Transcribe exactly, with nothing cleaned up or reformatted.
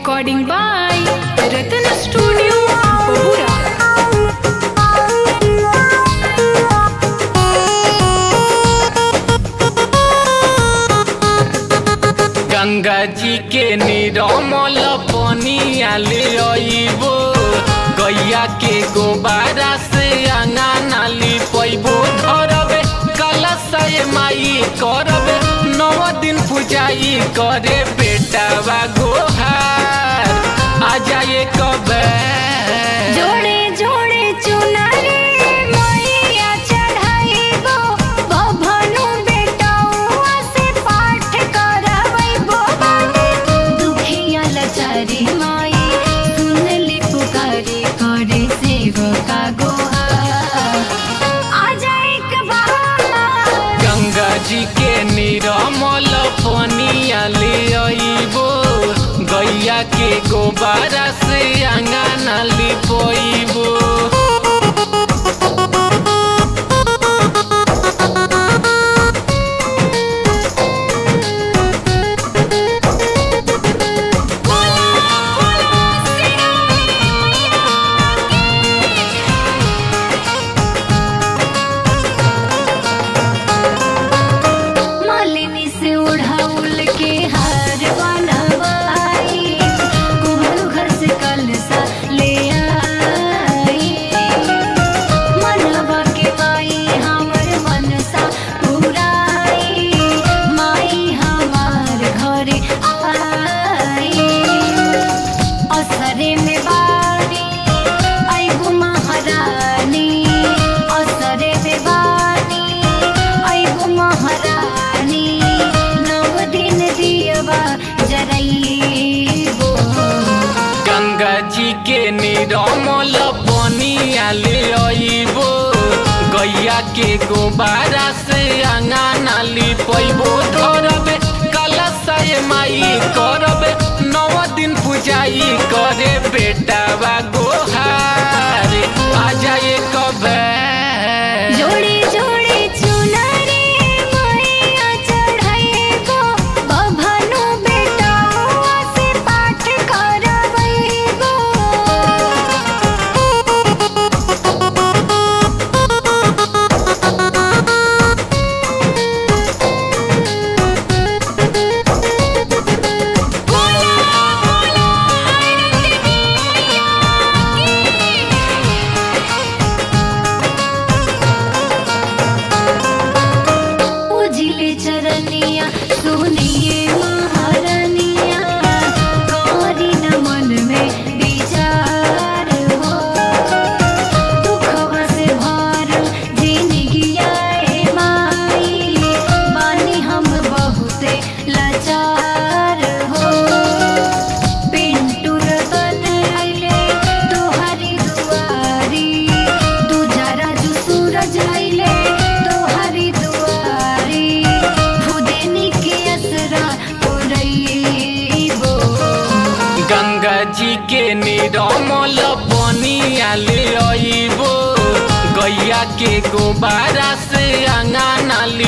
Recording by Ratan Studio, Bahura. Ganga ji के निरमल पनिया ले अइबो, गैया के गोबारा से अंगना लिपइबो, धरबे कलश माई करबे नौ दिन पूजाई करे बेटावा गोहार आ जाए कबे जोड़े जोड़े चुनरी मैया चढ़ाइबो, बभनु बेटौआ से पाठ करबैबो, दुखिया लाचारी माई सुनली पुकारी करे सेवका गोहार आ जाए कबार। गंगा जी के निरमल पनिया ले अइबो, गैया के गोबारा से अंगना लिपइबो। मालिनी से उड़ाउल के हार बनवाई, कुम्हरू घर से कलसा ले आई, मनवा के माई हमर मनसा पुराई, माई हमार घरे आई। असरे में बानी आइबो महारानी, असरे में बानी आइबो महारानी, नव दिन दियवा जरइबो। गंगा जी के निरमल पनिया ले अइबो, गैया के गोबारा से अंगना लिपइबो, धरबे कलश माई करबे नौ दिन पूजाई करे बेटावा गोहार आ जाए कबे जोड़ी जोड़ी चुनरी मैया चढ़ाइबो, बभनु बेटौआ से पाठ करबैबो। उजिले चरनिया सुनिए महारानिया, करी न मन में विचार हो, दुखवा से भरल जिंदगिया ए माई, बानी हम बहुते लाचार हो। पिंटू रतन अइले तोहरी दुआरी, दूजा राजू सूरज अइले तोहरी दुआरी, खुदेनी के असरा पुरइबो। गंगा जी के निरमल पनिया ले अइबो, गैया के गोबारा से अंगना